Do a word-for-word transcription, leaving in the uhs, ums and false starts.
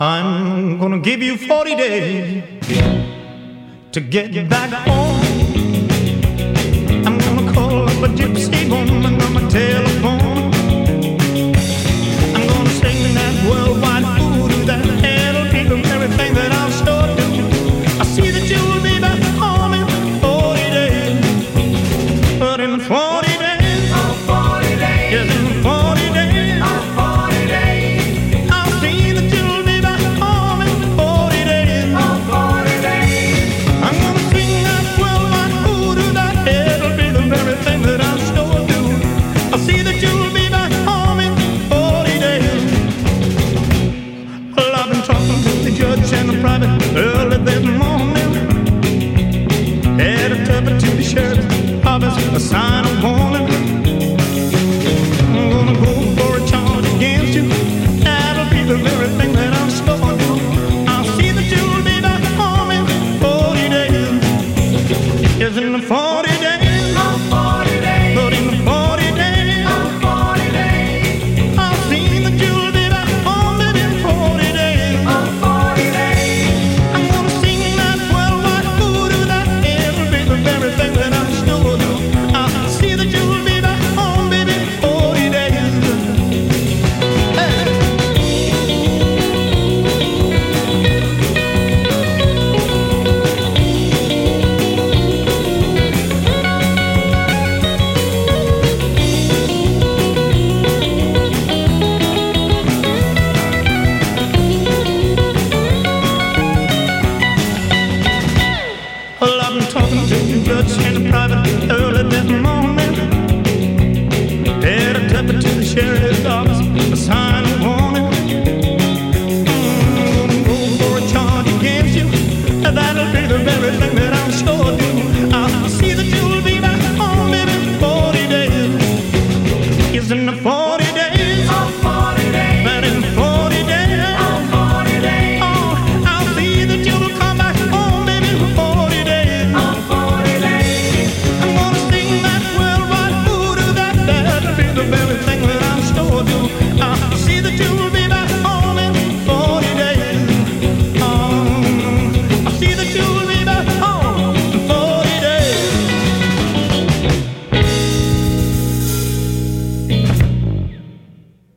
I'm gonna give you forty days to get back home. I'm gonna call up a gypsy woman on my telephone. I'm gonna sing that worldwide voodoo that it'll be the very thing that I'll sure do. I see that you'll be back home in forty days, but in forty days, Oh, forty days. yes, in forty days, Oh, forty days. I'll see that you'll be back home in forty days. Oh, forty days. I'm gonna sing that worldwide voodoo that it'll be the very thing that I'll sure do. I'll see that you'll be back home in forty days. Well, I've been talking to the judge and the private early this morning. Headed up to the sheriff's office, a sign of warning. I'm gonna go for a charge against you. That'll be the very thing that I'm sure do. I'll see that you'll be back home in forty days. Yes, in the forty days, Oh, forty days. but in the forty days, Oh, forty days. I'll see that you'll be back home in forty days. Oh, forty days. I'm gonna sing that worldwide voodoo that it'll be the very thing that I'm sure do. I'll see that you'll be back home, baby, in forty days. Hey. Well, I've been talking to the judge and the private early this morning. Headed up to the sheriff's office, a sign of warning. I'm gonna go for a charge against you. That'll be the very thing that I'm sure do. I'll see that you'll be back home in forty days. Yes, in the forty